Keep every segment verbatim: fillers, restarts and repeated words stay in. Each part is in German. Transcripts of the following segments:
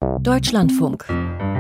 Deutschlandfunk.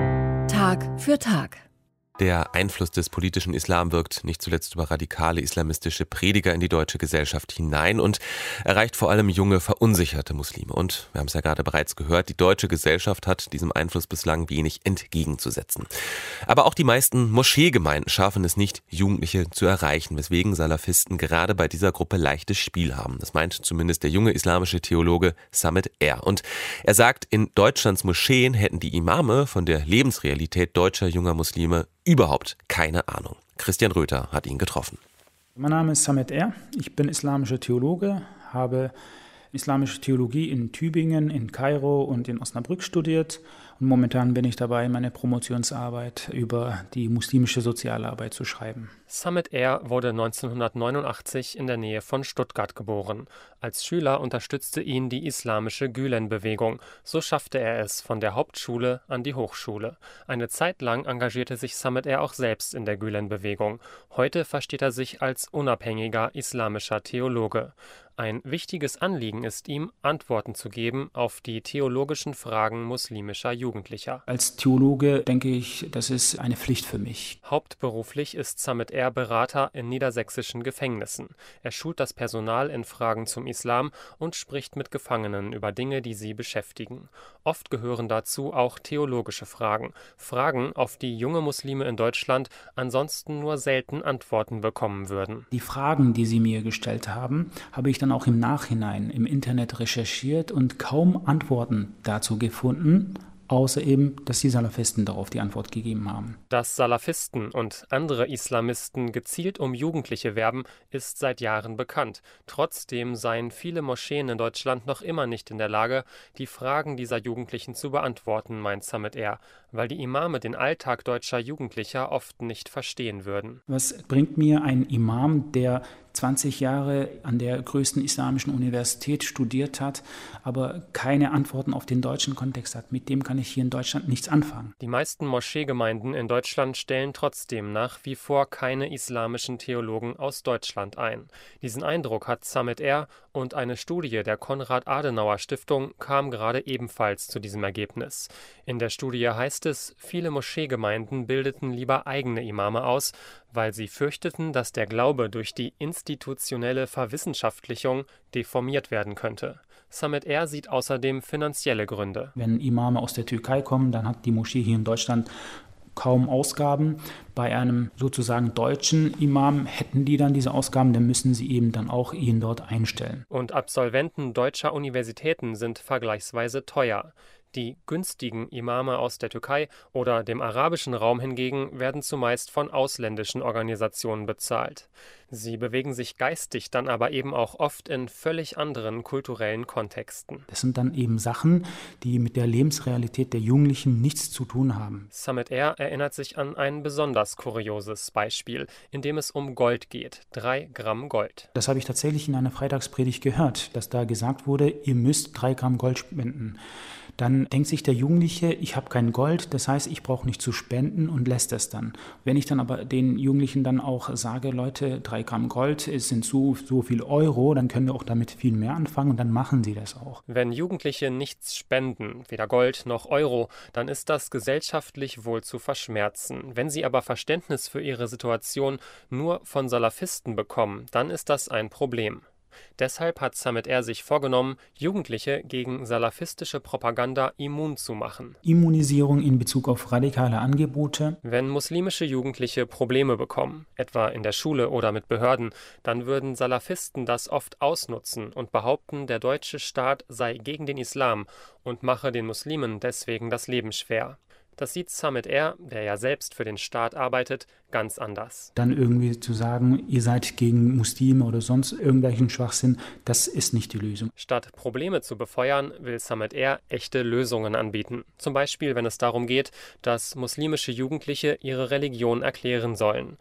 Tag für Tag. Der Einfluss des politischen Islam wirkt nicht zuletzt über radikale islamistische Prediger in die deutsche Gesellschaft hinein und erreicht vor allem junge, verunsicherte Muslime. Und wir haben es ja gerade bereits gehört, die deutsche Gesellschaft hat diesem Einfluss bislang wenig entgegenzusetzen. Aber auch die meisten Moscheegemeinden schaffen es nicht, Jugendliche zu erreichen, weswegen Salafisten gerade bei dieser Gruppe leichtes Spiel haben. Das meint zumindest der junge islamische Theologe Samet Er. Und er sagt, in Deutschlands Moscheen hätten die Imame von der Lebensrealität deutscher junger Muslime überhaupt keine Ahnung. Christian Röther hat ihn getroffen. Mein Name ist Samet Er. Ich bin islamischer Theologe, habe islamische Theologie in Tübingen, in Kairo und in Osnabrück studiert. Und momentan bin ich dabei, meine Promotionsarbeit über die muslimische Sozialarbeit zu schreiben. Samet Er wurde neunzehnhundertneunundachtzig in der Nähe von Stuttgart geboren. Als Schüler unterstützte ihn die islamische Gülen-Bewegung. So schaffte er es von der Hauptschule an die Hochschule. Eine Zeit lang engagierte sich Samet Er auch selbst in der Gülen-Bewegung. Heute versteht er sich als unabhängiger islamischer Theologe. Ein wichtiges Anliegen ist ihm, Antworten zu geben auf die theologischen Fragen muslimischer Jugendlicher. Als Theologe denke ich, das ist eine Pflicht für mich. Hauptberuflich ist Samet Er Berater in niedersächsischen Gefängnissen. Er schult das Personal in Fragen zum Islam und spricht mit Gefangenen über Dinge, die sie beschäftigen. Oft gehören dazu auch theologische Fragen. Fragen, auf die junge Muslime in Deutschland ansonsten nur selten Antworten bekommen würden. Die Fragen, die sie mir gestellt haben, habe ich dann auch im Nachhinein im Internet recherchiert und kaum Antworten dazu gefunden, außer eben, dass die Salafisten darauf die Antwort gegeben haben. Dass Salafisten und andere Islamisten gezielt um Jugendliche werben, ist seit Jahren bekannt. Trotzdem seien viele Moscheen in Deutschland noch immer nicht in der Lage, die Fragen dieser Jugendlichen zu beantworten, meint Samet Er, weil die Imame den Alltag deutscher Jugendlicher oft nicht verstehen würden. Was bringt mir ein Imam, der zwanzig Jahre an der größten islamischen Universität studiert hat, aber keine Antworten auf den deutschen Kontext hat? Mit dem kann ich hier in Deutschland nichts anfangen. Die meisten Moscheegemeinden in Deutschland stellen trotzdem nach wie vor keine islamischen Theologen aus Deutschland ein. Diesen Eindruck hat Samet Er und eine Studie der Konrad-Adenauer-Stiftung kam gerade ebenfalls zu diesem Ergebnis. In der Studie heißt es, viele Moscheegemeinden bildeten lieber eigene Imame aus, weil sie fürchteten, dass der Glaube durch die institutionelle Verwissenschaftlichung deformiert werden könnte. Samet Er sieht außerdem finanzielle Gründe. Wenn Imame aus der Türkei kommen, dann hat die Moschee hier in Deutschland kaum Ausgaben. Bei einem sozusagen deutschen Imam hätten die dann diese Ausgaben, dann müssen sie eben dann auch ihn dort einstellen. Und Absolventen deutscher Universitäten sind vergleichsweise teuer. Die günstigen Imame aus der Türkei oder dem arabischen Raum hingegen werden zumeist von ausländischen Organisationen bezahlt. Sie bewegen sich geistig dann aber eben auch oft in völlig anderen kulturellen Kontexten. Das sind dann eben Sachen, die mit der Lebensrealität der Jugendlichen nichts zu tun haben. Samet Er erinnert sich an ein besonders kurioses Beispiel, in dem es um Gold geht. Drei Gramm Gold. Das habe ich tatsächlich in einer Freitagspredigt gehört, dass da gesagt wurde, ihr müsst drei Gramm Gold spenden. Dann denkt sich der Jugendliche, ich habe kein Gold, das heißt, ich brauche nicht zu spenden und lässt es dann. Wenn ich dann aber den Jugendlichen dann auch sage, Leute, drei Gramm Gold, es sind so, so viel Euro, dann können wir auch damit viel mehr anfangen und dann machen sie das auch. Wenn Jugendliche nichts spenden, weder Gold noch Euro, dann ist das gesellschaftlich wohl zu verschmerzen. Wenn sie aber Verständnis für ihre Situation nur von Salafisten bekommen, dann ist das ein Problem. Deshalb hat Samet Er sich vorgenommen, Jugendliche gegen salafistische Propaganda immun zu machen. Immunisierung in Bezug auf radikale Angebote. Wenn muslimische Jugendliche Probleme bekommen, etwa in der Schule oder mit Behörden, dann würden Salafisten das oft ausnutzen und behaupten, der deutsche Staat sei gegen den Islam und mache den Muslimen deswegen das Leben schwer. Das sieht Samet Er, der ja selbst für den Staat arbeitet, ganz anders. Dann irgendwie zu sagen, ihr seid gegen Muslime oder sonst irgendwelchen Schwachsinn, das ist nicht die Lösung. Statt Probleme zu befeuern, will Samet Er echte Lösungen anbieten. Zum Beispiel, wenn es darum geht, dass muslimische Jugendliche ihre Religion erklären sollen.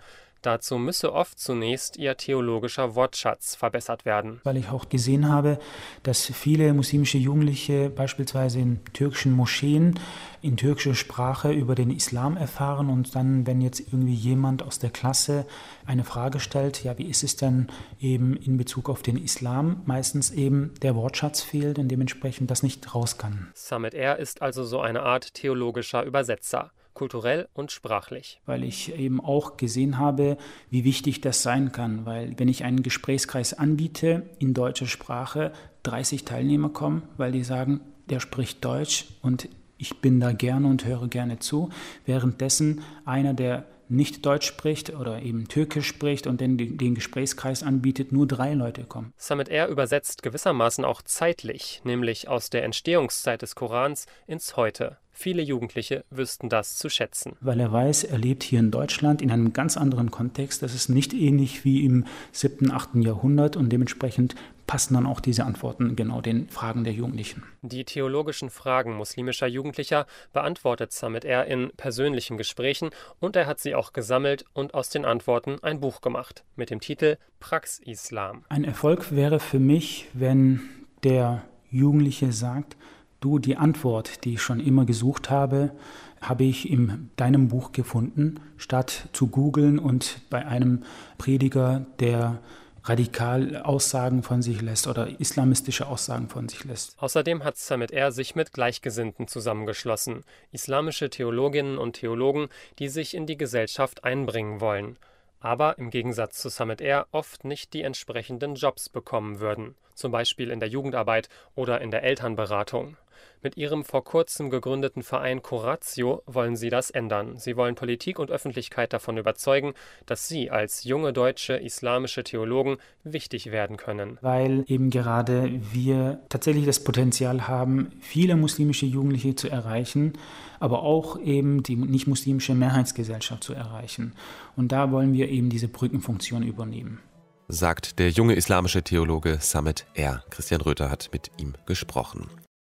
Dazu müsse oft zunächst ihr theologischer Wortschatz verbessert werden. Weil ich auch gesehen habe, dass viele muslimische Jugendliche beispielsweise in türkischen Moscheen in türkischer Sprache über den Islam erfahren und dann, wenn jetzt irgendwie jemand aus der Klasse eine Frage stellt, ja, wie ist es denn eben in Bezug auf den Islam, meistens eben der Wortschatz fehlt und dementsprechend das nicht raus kann. Samet Er ist also so eine Art theologischer Übersetzer, kulturell und sprachlich. Weil ich eben auch gesehen habe, wie wichtig das sein kann, weil wenn ich einen Gesprächskreis anbiete in deutscher Sprache, dreißig Teilnehmer kommen, weil die sagen, der spricht Deutsch und ich bin da gerne und höre gerne zu, währenddessen einer, der nicht Deutsch spricht oder eben Türkisch spricht und den, den Gesprächskreis anbietet, nur drei Leute kommen. Samet Er übersetzt gewissermaßen auch zeitlich, nämlich aus der Entstehungszeit des Korans ins Heute. Viele Jugendliche wüssten das zu schätzen. Weil er weiß, er lebt hier in Deutschland in einem ganz anderen Kontext. Das ist nicht ähnlich wie im siebten, achten Jahrhundert und dementsprechend passen dann auch diese Antworten genau den Fragen der Jugendlichen. Die theologischen Fragen muslimischer Jugendlicher beantwortet Samet Er in persönlichen Gesprächen und er hat sie auch gesammelt und aus den Antworten ein Buch gemacht mit dem Titel Prax-Islam. Ein Erfolg wäre für mich, wenn der Jugendliche sagt, du, die Antwort, die ich schon immer gesucht habe, habe ich in deinem Buch gefunden, statt zu googeln und bei einem Prediger, der radikal Aussagen von sich lässt oder islamistische Aussagen von sich lässt. Außerdem hat Samet Er sich mit Gleichgesinnten zusammengeschlossen, islamische Theologinnen und Theologen, die sich in die Gesellschaft einbringen wollen, aber im Gegensatz zu Samet Er oft nicht die entsprechenden Jobs bekommen würden, zum Beispiel in der Jugendarbeit oder in der Elternberatung. Mit ihrem vor kurzem gegründeten Verein Coratio wollen sie das ändern. Sie wollen Politik und Öffentlichkeit davon überzeugen, dass sie als junge deutsche islamische Theologen wichtig werden können. Weil eben gerade wir tatsächlich das Potenzial haben, viele muslimische Jugendliche zu erreichen, aber auch eben die nicht-muslimische Mehrheitsgesellschaft zu erreichen. Und da wollen wir eben diese Brückenfunktion übernehmen. Sagt der junge islamische Theologe Samet Er. Christian Röther hat mit ihm gesprochen.